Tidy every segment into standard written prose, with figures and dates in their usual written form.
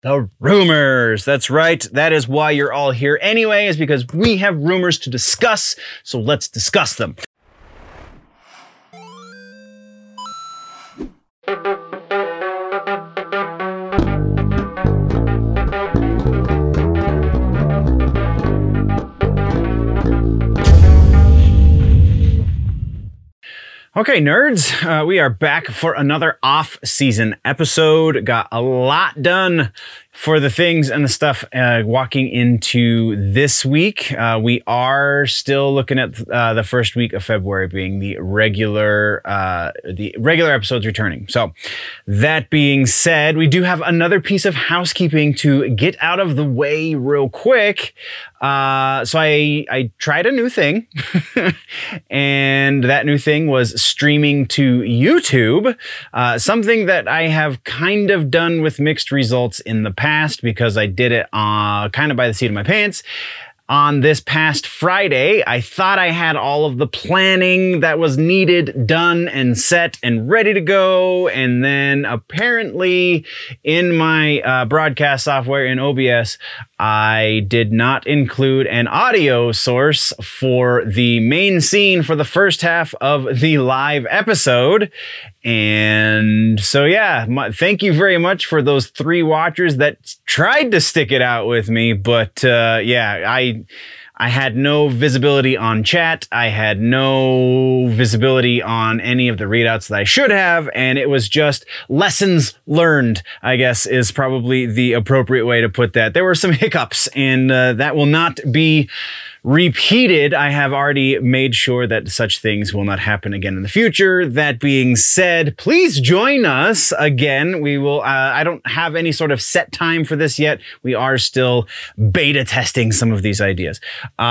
The rumors. That's right. That is why you're all here anyway, is because we have rumors to discuss. So let's discuss them. Okay, nerds, we are back for another off-season episode. Got a lot done for the things and the stuff walking into this week. We are still looking at the first week of February being the regular episodes returning. So that being said, we do have another piece of housekeeping to get out of the way real quick. So I tried a new thing and that new thing was streaming to YouTube, something that I have kind of done with mixed results in the past because I did it kind of by the seat of my pants. On this past Friday, I thought I had all of the planning that was needed done and set and ready to go. And then apparently in my broadcast software in OBS, I did not include an audio source for the main scene for the first half of the live episode. And so, yeah, thank you very much for those 3 watchers that tried to stick it out with me. But yeah, I had no visibility on chat. I had no visibility on any of the readouts that I should have. And it was just lessons learned, I guess, is probably the appropriate way to put that. There were some hiccups and that will not be repeated. I have already made sure that such things will not happen again in the future. That being said, please join us again. We will, I don't have any sort of set time for this yet. We are still beta testing some of these ideas.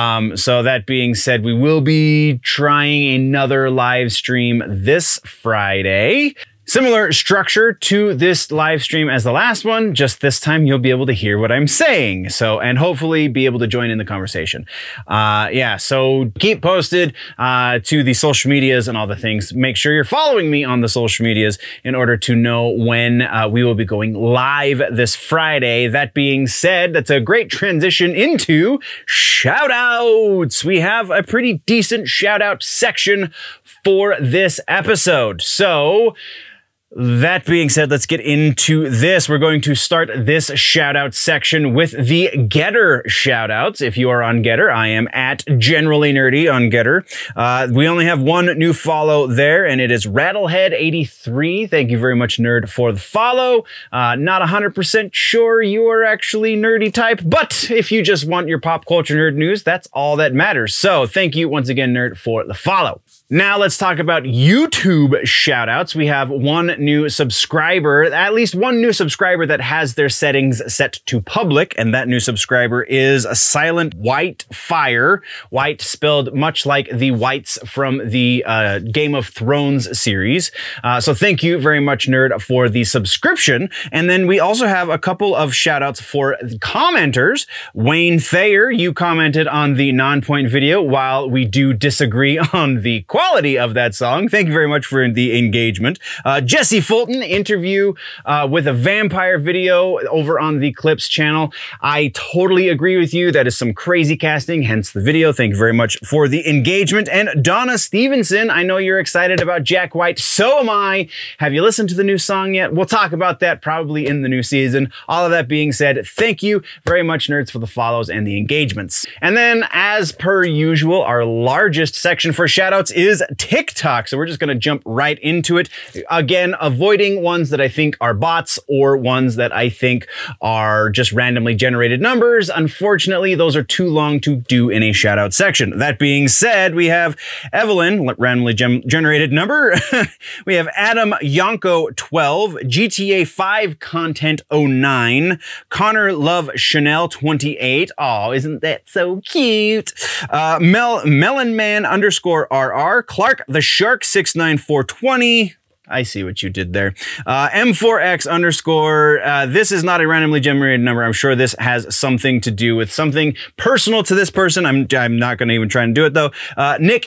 So that being said, we will be trying another live stream this Friday. Similar structure to this live stream as the last one, just this time you'll be able to hear what I'm saying. So, and hopefully be able to join in the conversation. Yeah, so keep posted to the social medias and all the things. Make sure you're following me on the social medias in order to know when we will be going live this Friday. That being said, that's a great transition into shout outs. We have a pretty decent shout out section for this episode. So, that being said, let's get into this. We're going to start this shout out section with the Getter shout outs. If you are on Getter, I am at Generally Nerdy on Getter. We only have one new follow there, and it is Rattlehead83. Thank you very much, nerd, for the follow. Not 100% sure you are actually nerdy type, but if you just want your pop culture nerd news, that's all that matters. So thank you once again, nerd, for the follow. Now let's talk about YouTube shout outs. We have one new subscriber, at least one new subscriber that has their settings set to public, and that new subscriber is a Silent White Fire. White spelled much like the whites from the Game of Thrones series. So thank you very much, nerd, for the subscription. And then we also have a couple of shout outs for commenters. Wayne Thayer, you commented on the Non-Point video. While we do disagree on the quality of that song, thank you very much for the engagement. Jesse Fulton interview with a vampire video over on the Clips channel. I totally agree with you. That is some crazy casting, hence the video. Thank you very much for the engagement. And Donna Stevenson, I know you're excited about Jack White. So am I. Have you listened to the new song yet? We'll talk about that probably in the new season. All of that being said, thank you very much, nerds, for the follows and the engagements. And then, as per usual, our largest section for shoutouts is TikTok. So we're just going to jump right into it. Again, avoiding ones that I think are bots or ones that I think are just randomly generated numbers. Unfortunately, those are too long to do in a shout out section. That being said, we have Evelyn, randomly generated number. We have Adam Yonko 12, GTA 5 Content 09, Connor Love Chanel 28. Oh, isn't that so cute? Melonman _RR, Clark the Shark 69420. I see what you did there. M4X underscore. This is not a randomly generated number. I'm sure this has something to do with something personal to this person. I'm not going to even try and do it though. Nick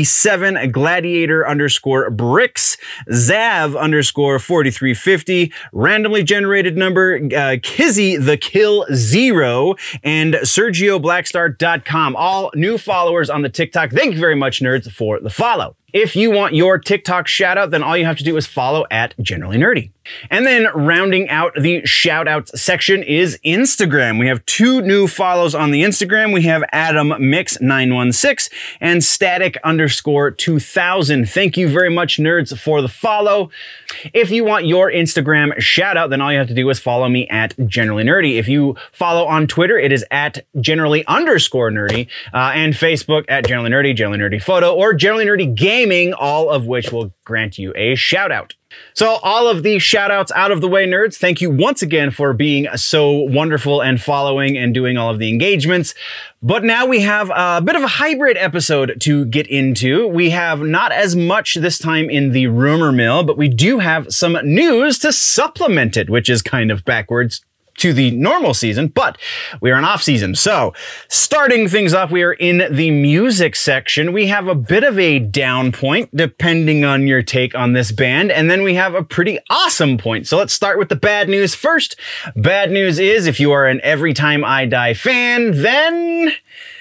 MT7, Gladiator underscore Bricks, Zav underscore 4350, randomly generated number, Kizzy the Kill 0, and SergioBlackstar.com. All new followers on the TikTok. Thank you very much, nerds, for the follow. If you want your TikTok shout out, then all you have to do is follow at Generally Nerdy. And then rounding out the shout outs section is Instagram. We have 2 new follows on the Instagram. We have Adam Mix 916 and Static underscore 2000. Thank you very much, nerds, for the follow. If you want your Instagram shout out, then all you have to do is follow me at Generally Nerdy. If you follow on Twitter, it is at Generally underscore Nerdy, and Facebook at Generally Nerdy, Generally Nerdy Photo, or Generally Nerdy Gaming, all of which will grant you a shout out. So all of these shout outs out of the way, nerds. Thank you once again for being so wonderful and following and doing all of the engagements. But now we have a bit of a hybrid episode to get into. We have not as much this time in the rumor mill, but we do have some news to supplement it, which is kind of backwards to the normal season, but we are in off season. So starting things off, we are in the music section. We have a bit of a down point, depending on your take on this band. And then we have a pretty awesome point. So let's start with the bad news first. Bad news is if you are an Every Time I Die fan, then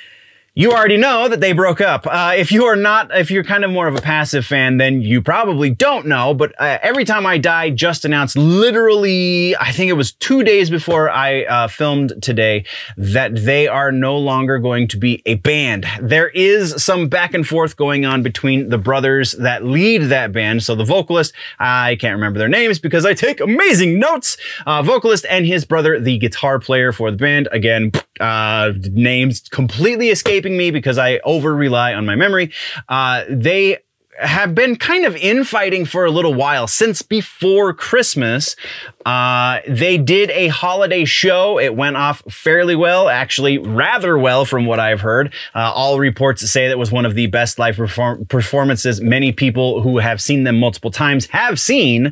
you already know that they broke up. If you're kind of more of a passive fan, then you probably don't know, but Every Time I Die just announced literally, I think it was 2 days before I filmed today, that they are no longer going to be a band. There is some back and forth going on between the brothers that lead that band. So the vocalist, I can't remember their names because I take amazing notes, vocalist and his brother, the guitar player for the band. Again, names completely escaping me because I over rely on my memory. They have been kind of infighting for a little while, since before Christmas. They did a holiday show. It went off fairly well, actually rather well from what I've heard. All reports say that it was one of the best live performances many people who have seen them multiple times have seen.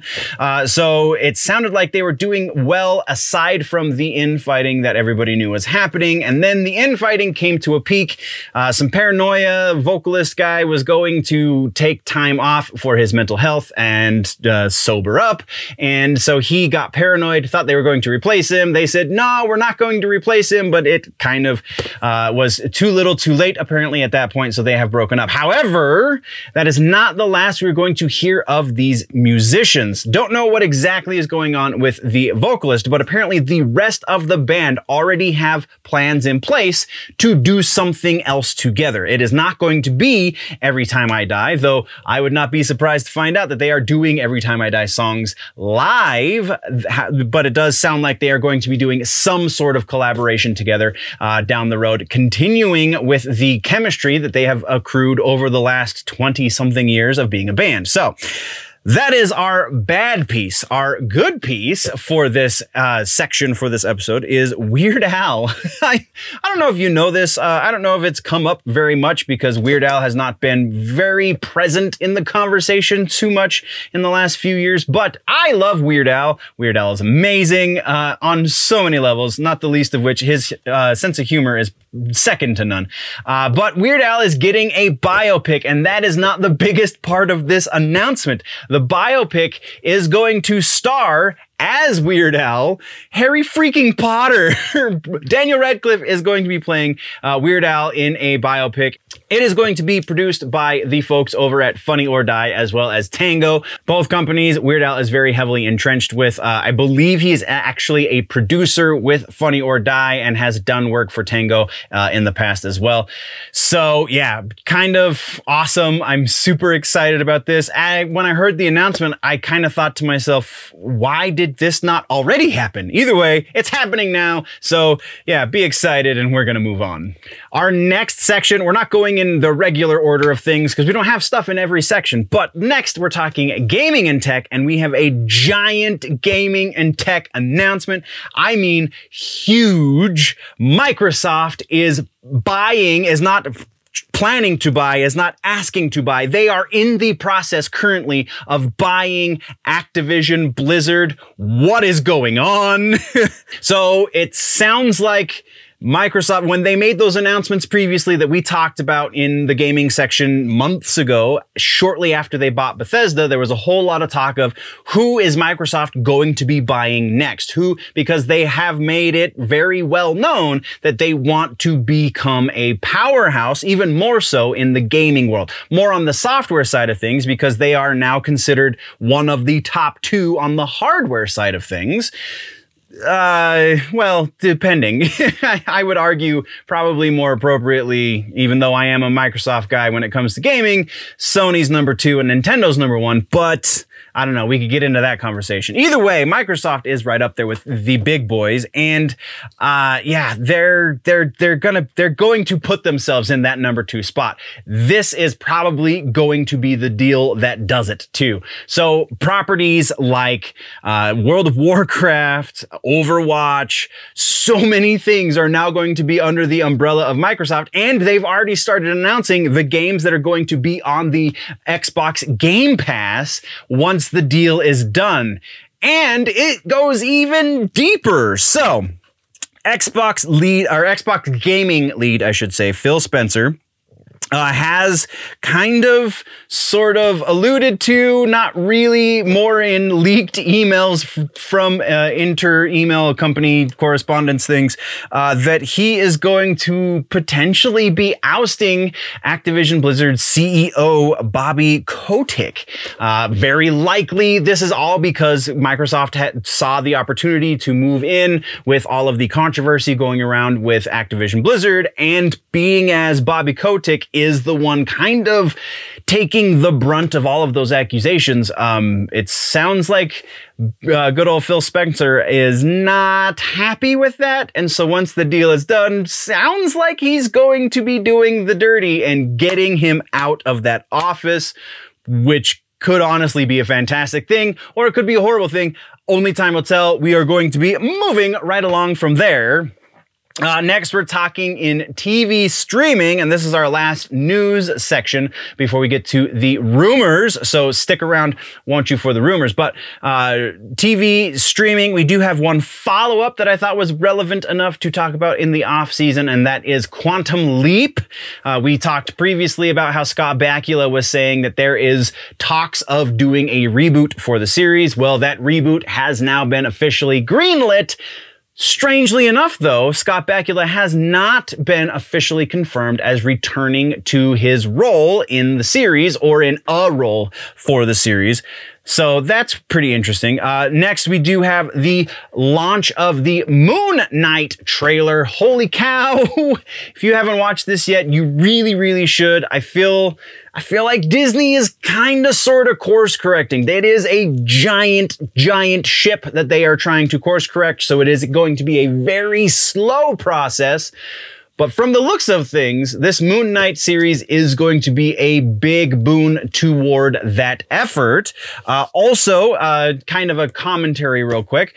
So it sounded like they were doing well aside from the infighting that everybody knew was happening. And then the infighting came to a peak. Some Paranoia vocalist guy was going to take time off for his mental health and sober up. And so he got paranoid, thought they were going to replace him. They said, no, we're not going to replace him, but it kind of was too little too late apparently at that point, so they have broken up. However, that is not the last we're going to hear of these musicians. Don't know what exactly is going on with the vocalist, but apparently the rest of the band already have plans in place to do something else together. It is not going to be Every Time I Die, though I would not be surprised to find out that they are doing Every Time I Die songs live, but it does sound like they are going to be doing some sort of collaboration together down the road, continuing with the chemistry that they have accrued over the last 20-something years of being a band. So that is our bad piece. Our good piece for this section for this episode is Weird Al. I don't know if you know this. I don't know if it's come up very much because Weird Al has not been very present in the conversation too much in the last few years, but I love Weird Al. Weird Al is amazing on so many levels, not the least of which his sense of humor is second to none. But Weird Al is getting a biopic, and that is not the biggest part of this announcement. The biopic is going to star as Weird Al, Harry freaking Potter. Daniel Radcliffe is going to be playing Weird Al in a biopic. It is going to be produced by the folks over at Funny or Die as well as Tango. Both companies Weird Al is very heavily entrenched with. I believe he is actually a producer with Funny or Die and has done work for Tango in the past as well. So yeah, kind of awesome. I'm super excited about this. When I heard the announcement, I kind of thought to myself, why did this not already happen? Either way, it's happening now. So yeah, be excited, and we're going to move on. Our next section, we're not going in the regular order of things because we don't have stuff in every section, but next we're talking gaming and tech, and we have a giant gaming and tech announcement. I mean, huge. Microsoft is not planning to buy, is not asking to buy. They are in the process currently of buying Activision Blizzard. What is going on? So it sounds like Microsoft, when they made those announcements previously that we talked about in the gaming section months ago, shortly after they bought Bethesda, there was a whole lot of talk of who is Microsoft going to be buying next? Because they have made it very well known that they want to become a powerhouse, even more so in the gaming world. More on the software side of things, because they are now considered one of the top 2 on the hardware side of things. Well, depending. I would argue probably more appropriately, even though I am a Microsoft guy when it comes to gaming, Sony's number 2 and Nintendo's number 1, but I don't know. We could get into that conversation. Either way, Microsoft is right up there with the big boys, and they're going to put themselves in that number 2 spot. This is probably going to be the deal that does it too. So properties like World of Warcraft, Overwatch, so many things are now going to be under the umbrella of Microsoft, and they've already started announcing the games that are going to be on the Xbox Game Pass once the deal is done. And it goes even deeper. So, Xbox gaming lead, I should say, Phil Spencer, has kind of, sort of alluded to, not really, more in leaked emails from inter-email company correspondence things, that he is going to potentially be ousting Activision Blizzard's CEO, Bobby Kotick. Very likely, this is all because Microsoft saw the opportunity to move in with all of the controversy going around with Activision Blizzard, and being as Bobby Kotick is the one kind of taking the brunt of all of those accusations. It sounds like good old Phil Spencer is not happy with that. And so once the deal is done, sounds like he's going to be doing the dirty and getting him out of that office, which could honestly be a fantastic thing, or it could be a horrible thing. Only time will tell. We are going to be moving right along from there. Next, we're talking in TV streaming, and this is our last news section before we get to the rumors. So stick around, won't you, for the rumors. But TV streaming, we do have one follow-up that I thought was relevant enough to talk about in the off-season, and that is Quantum Leap. We talked previously about how Scott Bakula was saying that there is talks of doing a reboot for the series. Well, that reboot has now been officially greenlit. Strangely enough, though, Scott Bakula has not been officially confirmed as returning to his role in the series, or in a role for the series. So that's pretty interesting. Next, we do have the launch of the Moon Knight trailer. Holy cow. If you haven't watched this yet, you really, really should. I feel like Disney is kind of sort of course correcting. It is a giant ship that they are trying to course correct. So it is going to be a very slow process. But from the looks of things, this Moon Knight series is going to be a big boon toward that effort. Also, kind of a commentary real quick.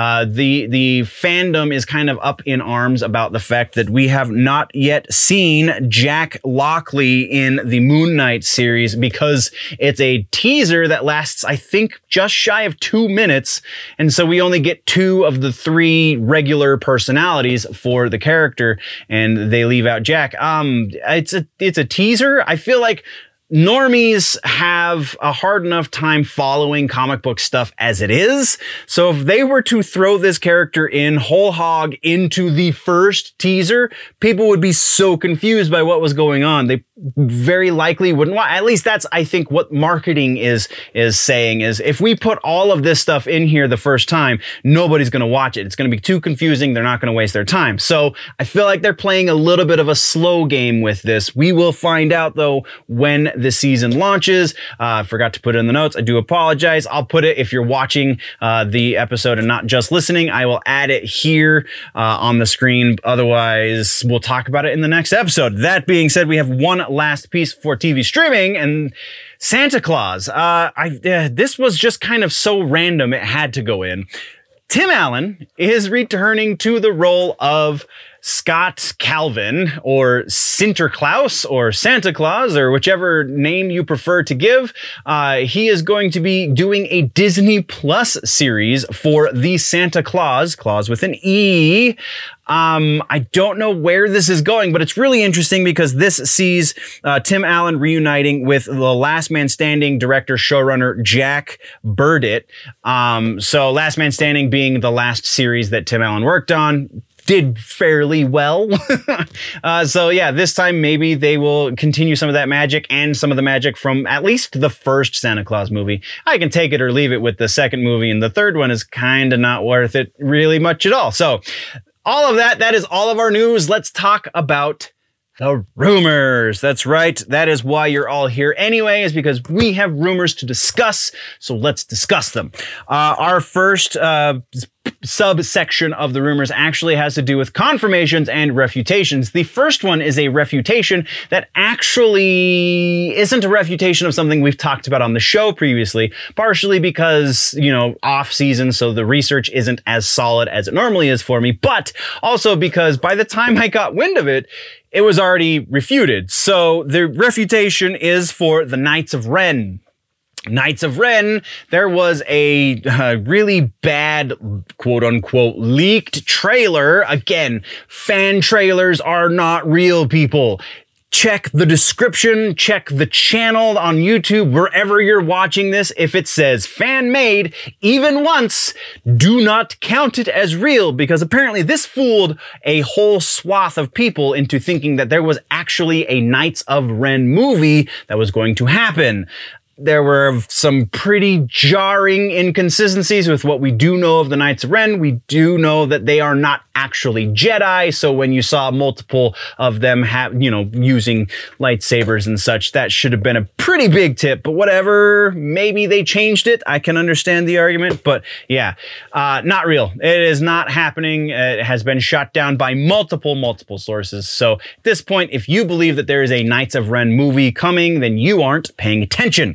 The fandom is kind of up in arms about the fact that we have not yet seen Jack Lockley in the Moon Knight series, because it's a teaser that lasts, I think, just shy of 2 minutes. And so we only get 2 of the 3 regular personalities for the character, and they leave out Jack. It's a teaser. I feel like normies have a hard enough time following comic book stuff as it is. So if they were to throw this character in whole hog into the first teaser, people would be so confused by what was going on. They very likely wouldn't want, at least that's, I think, what marketing is saying, is if we put all of this stuff in here the first time, nobody's going to watch it. It's going to be too confusing. They're not going to waste their time. So I feel like they're playing a little bit of a slow game with this. We will find out, though, when the season launches. I forgot to put it in the notes. I do apologize. I'll put it, if you're watching the episode and not just listening, I will add it here on the screen. Otherwise, we'll talk about it in the next episode. That being said, we have one last piece for TV streaming, and Santa Claus. This was just kind of so random, it had to go in. Tim Allen is returning to the role of Scott Calvin, or Sinterklaas, or Santa Claus, or whichever name you prefer to give. He is going to be doing a Disney Plus series for the Santa Claus, Claus with an E. I don't know where this is going, but it's really interesting because this sees Tim Allen reuniting with the Last Man Standing director, showrunner Jack Burdett. So Last Man Standing being the last series that Tim Allen worked on. Did fairly well. So yeah, this time maybe they will continue some of that magic and some of the magic from at least the first Santa Claus movie. I can take it or leave it with the second movie, and the third one is kind of not worth it really much at all. So all of that is all of our news. Let's talk about the rumors. That's right. That is why you're all here anyway, is because we have rumors to discuss. So let's discuss them. Our first subsection of the rumors actually has to do with confirmations and refutations. The first one is a refutation that actually isn't a refutation of something we've talked about on the show previously, partially because, off season, so the research isn't as solid as it normally is for me, but also because by the time I got wind of it, it was already refuted. So the refutation is for the Knights of Ren. Knights of Ren, there was a really bad, quote unquote, leaked trailer. Again, fan trailers are not real, people. Check the description, check the channel on YouTube, wherever you're watching this. If it says fan made, even once, do not count it as real, because apparently this fooled a whole swath of people into thinking that there was actually a Knights of Ren movie that was going to happen. There were some pretty jarring inconsistencies with what we do know of the Knights of Ren. We do know that they are not actually Jedi. So when you saw multiple of them using lightsabers and such, that should have been a pretty big tip, but whatever. Maybe they changed it. I can understand the argument, but yeah, not real. It is not happening. It has been shot down by multiple sources. So at this point, if you believe that there is a Knights of Ren movie coming, then you aren't paying attention.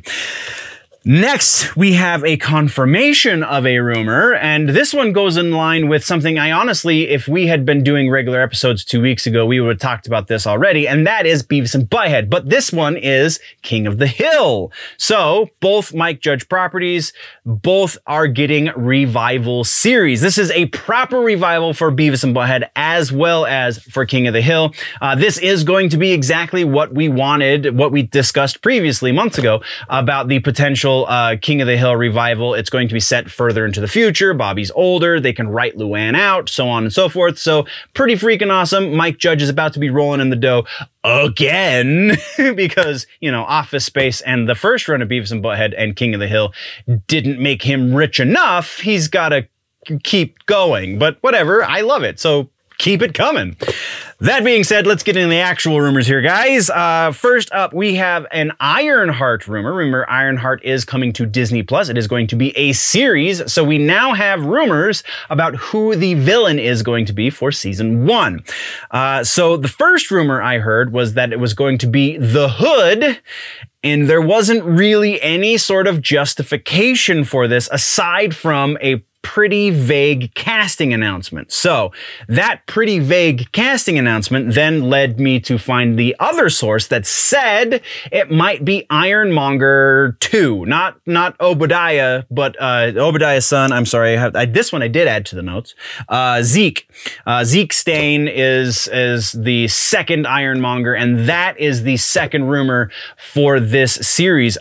Next, we have a confirmation of a rumor, and this one goes in line with something I honestly, if we had been doing regular episodes 2 weeks ago, we would have talked about this already, and that is Beavis and Butthead. But this one is King of the Hill. So both Mike Judge properties, both are getting revival series. This is a proper revival for Beavis and Butthead as well as for King of the Hill. This is going to be exactly what we wanted, what we discussed previously months ago about the potential King of the Hill revival. It's going to be set further into the future. Bobby's older. They can write Luann out, so on and so forth. So pretty freaking awesome. Mike Judge is about to be rolling in the dough again because, Office Space and the first run of Beavis and Butthead and King of the Hill didn't make him rich enough. He's got to keep going, but whatever. I love it. So keep it coming. That being said, let's get into the actual rumors here, guys. First up, we have an Ironheart rumor. Remember, Ironheart is coming to Disney Plus. It is going to be a series. So we now have rumors about who the villain is going to be for season 1. So the first rumor I heard was that it was going to be the Hood. And there wasn't really any sort of justification for this aside from a pretty vague casting announcement. So that pretty vague casting announcement then led me to find the other source that said it might be Ironmonger 2, not Obadiah, but Obadiah's son. I'm sorry, this one I did add to the notes. Zeke Stain is the second Ironmonger, and that is the second rumor for this series.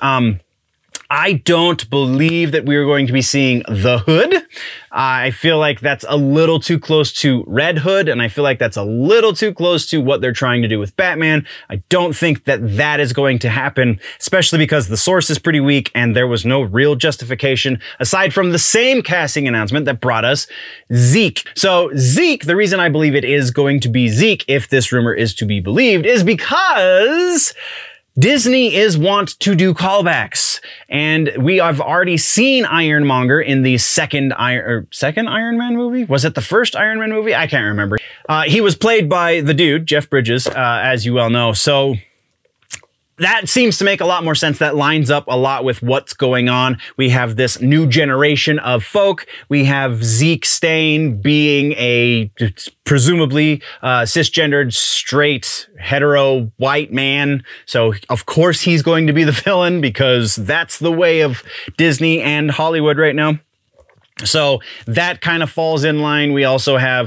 I don't believe that we're going to be seeing the Hood. I feel like that's a little too close to Red Hood, and I feel like that's a little too close to what they're trying to do with Batman. I don't think that is going to happen, especially because the source is pretty weak and there was no real justification aside from the same casting announcement that brought us Zeke. So Zeke, the reason I believe it is going to be Zeke, if this rumor is to be believed, is because Disney is wont to do callbacks, and we have already seen Ironmonger in the second Iron Man movie. Was it the first Iron Man movie? I can't remember. He was played by the dude, Jeff Bridges, as you well know. So that seems to make a lot more sense. That lines up a lot with what's going on. We have this new generation of folk. We have Zeke Stain being a presumably cisgendered, straight, hetero, white man. So, of course, he's going to be the villain because that's the way of Disney and Hollywood right now. So that kind of falls in line. We also have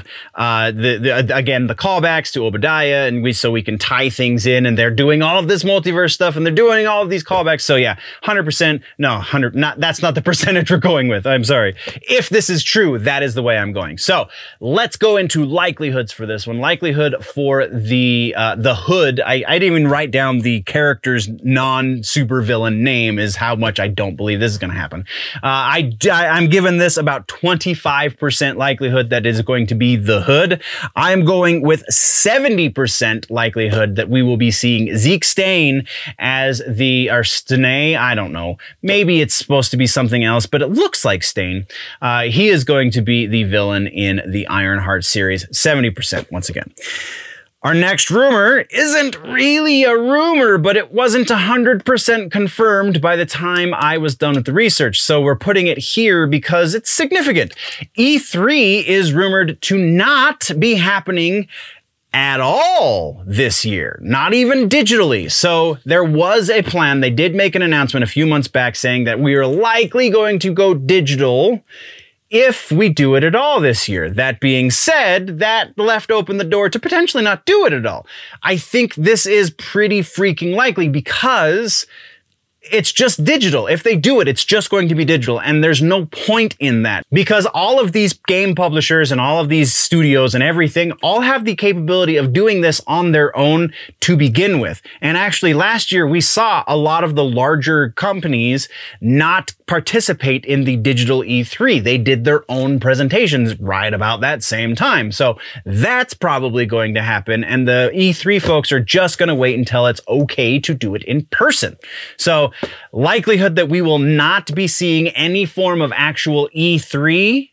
again the callbacks to Obadiah, and we can tie things in. And they're doing all of this multiverse stuff, and they're doing all of these callbacks. So yeah, 100%. No, 100. Not that's not the percentage we're going with. I'm sorry. If this is true, that is the way I'm going. So let's go into likelihoods for this one. Likelihood for the Hood. I didn't even write down the character's non-supervillain name. Is how much I don't believe this is going to happen. I'm giving this about 25% likelihood that is going to be the Hood. I'm going with 70% likelihood that we will be seeing Zeke Stain as or Stane. I don't know. Maybe it's supposed to be something else, but it looks like Stain. He is going to be the villain in the Ironheart series. 70% once again. Our next rumor isn't really a rumor, but it wasn't 100% confirmed by the time I was done with the research. So we're putting it here because it's significant. E3 is rumored to not be happening at all this year, not even digitally. So there was a plan. They did make an announcement a few months back saying that we are likely going to go digital if we do it at all this year. That being said, that left open the door to potentially not do it at all. I think this is pretty freaking likely because it's just digital. If they do it, it's just going to be digital. And there's no point in that because all of these game publishers and all of these studios and everything all have the capability of doing this on their own to begin with. And actually last year we saw a lot of the larger companies not participate in the digital E3. They did their own presentations right about that same time. So that's probably going to happen. And the E3 folks are just going to wait until it's okay to do it in person. So likelihood that we will not be seeing any form of actual E3,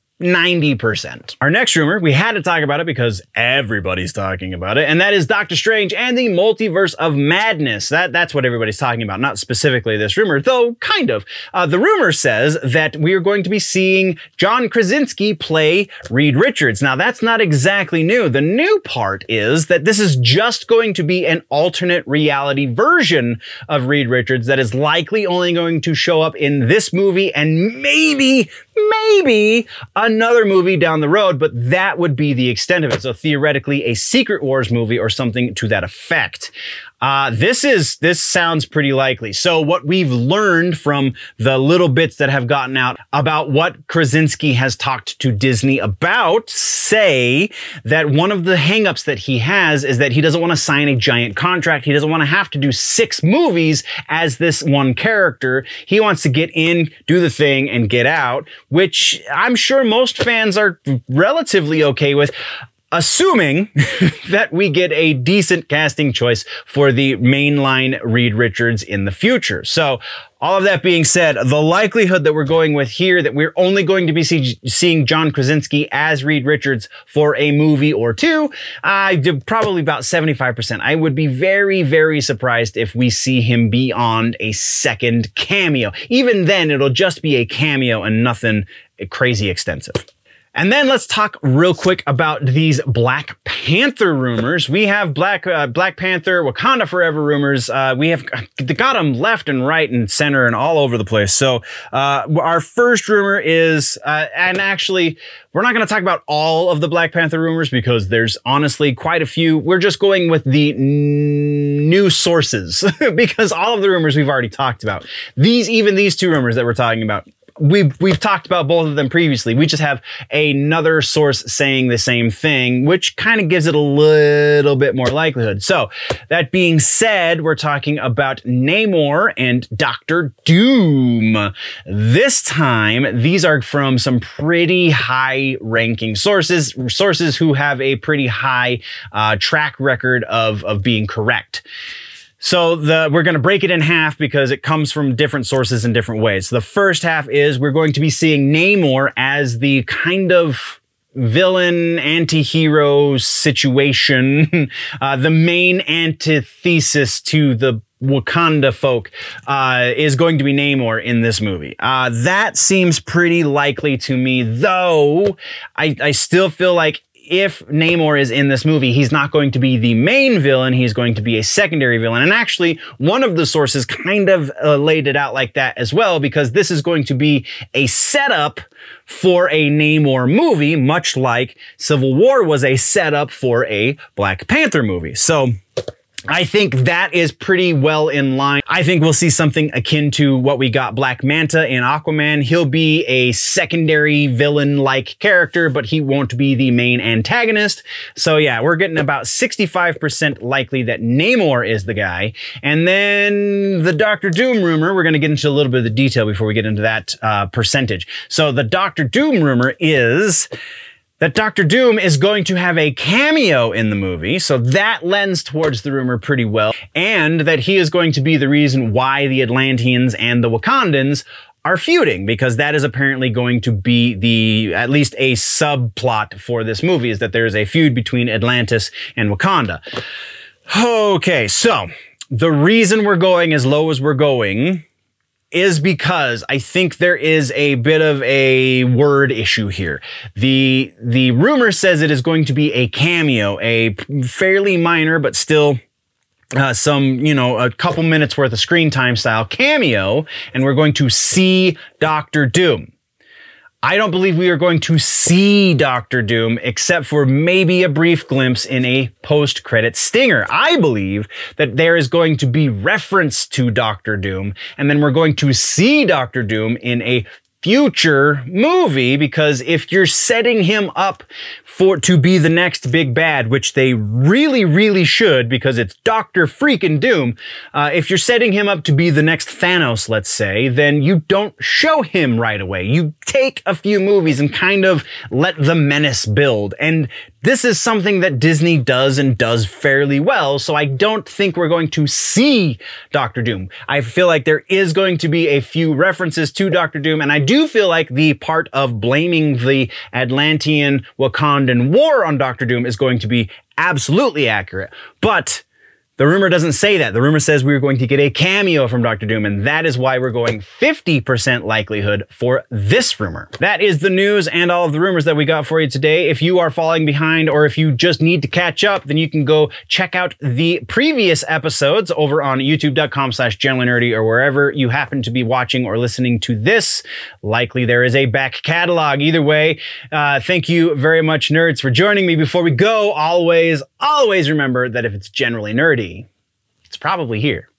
90%. Our next rumor, we had to talk about it because everybody's talking about it, and that is Doctor Strange and the Multiverse of Madness. That's what everybody's talking about, not specifically this rumor, though kind of. The rumor says that we are going to be seeing John Krasinski play Reed Richards. Now, that's not exactly new. The new part is that this is just going to be an alternate reality version of Reed Richards that is likely only going to show up in this movie and maybe another movie down the road, but that would be the extent of it. So theoretically, a Secret Wars movie or something to that effect. This sounds pretty likely. So what we've learned from the little bits that have gotten out about what Krasinski has talked to Disney about say that one of the hangups that he has is that he doesn't want to sign a giant contract. He doesn't want to have to do 6 movies as this one character. He wants to get in, do the thing, and get out, which I'm sure most fans are relatively okay with, assuming that we get a decent casting choice for the mainline Reed Richards in the future. So all of that being said, the likelihood that we're going with here that we're only going to be seeing John Krasinski as Reed Richards for a movie or two, probably about 75%. I would be very, very surprised if we see him beyond a second cameo. Even then, it'll just be a cameo and nothing crazy extensive. And then let's talk real quick about these Black Panther rumors. We have Black Panther, Wakanda Forever rumors. We have got them left and right and center and all over the place. So our first rumor is, and actually, we're not going to talk about all of the Black Panther rumors because there's honestly quite a few. We're just going with the new sources because all of the rumors we've already talked about. Even these 2 rumors that we're talking about, we've talked about both of them previously. We just have another source saying the same thing, which kind of gives it a little bit more likelihood. So that being said, we're talking about Namor and Doctor Doom. This time, these are from some pretty high-ranking sources who have a pretty high track record of being correct. So we're going to break it in half because it comes from different sources in different ways. The first half is we're going to be seeing Namor as the kind of villain anti-hero situation, the main antithesis to the Wakanda folk is going to be Namor in this movie. That seems pretty likely to me, though I still feel like if Namor is in this movie, he's not going to be the main villain, he's going to be a secondary villain. And actually, one of the sources kind of laid it out like that as well, because this is going to be a setup for a Namor movie, much like Civil War was a setup for a Black Panther movie. So I think that is pretty well in line. I think we'll see something akin to what we got Black Manta in Aquaman. He'll be a secondary villain-like character, but he won't be the main antagonist. So yeah, we're getting about 65% likely that Namor is the guy. And then the Doctor Doom rumor, we're going to get into a little bit of the detail before we get into that percentage. So the Doctor Doom rumor is that Doctor Doom is going to have a cameo in the movie, so that lends towards the rumor pretty well, and that he is going to be the reason why the Atlanteans and the Wakandans are feuding, because that is apparently going to be at least a subplot for this movie, is that there is a feud between Atlantis and Wakanda. Okay, so the reason we're going as low as we're going is because I think there is a bit of a word issue here. The rumor says it is going to be a cameo, a fairly minor, but still a couple minutes worth of screen time style cameo, and we're going to see Doctor Doom. I don't believe we are going to see Doctor Doom except for maybe a brief glimpse in a post-credit stinger. I believe that there is going to be reference to Doctor Doom, and then we're going to see Doctor Doom in a future movie, because if you're setting him up to be the next big bad, which they really, really should, because it's Dr. freaking Doom, if you're setting him up to be the next Thanos, let's say, then you don't show him right away. You take a few movies and kind of let the menace build. And this is something that Disney does and does fairly well, so I don't think we're going to see Doctor Doom. I feel like there is going to be a few references to Doctor Doom, and I do feel like the part of blaming the Atlantean Wakandan war on Doctor Doom is going to be absolutely accurate. But the rumor doesn't say that. The rumor says we're going to get a cameo from Doctor Doom, and that is why we're going 50% likelihood for this rumor. That is the news and all of the rumors that we got for you today. If you are falling behind, or if you just need to catch up, then you can go check out the previous episodes over on youtube.com/generallynerdy, or wherever you happen to be watching or listening to this. Likely there is a back catalog. Either way, thank you very much, nerds, for joining me. Before we go, always remember that if it's generally nerdy, it's probably here.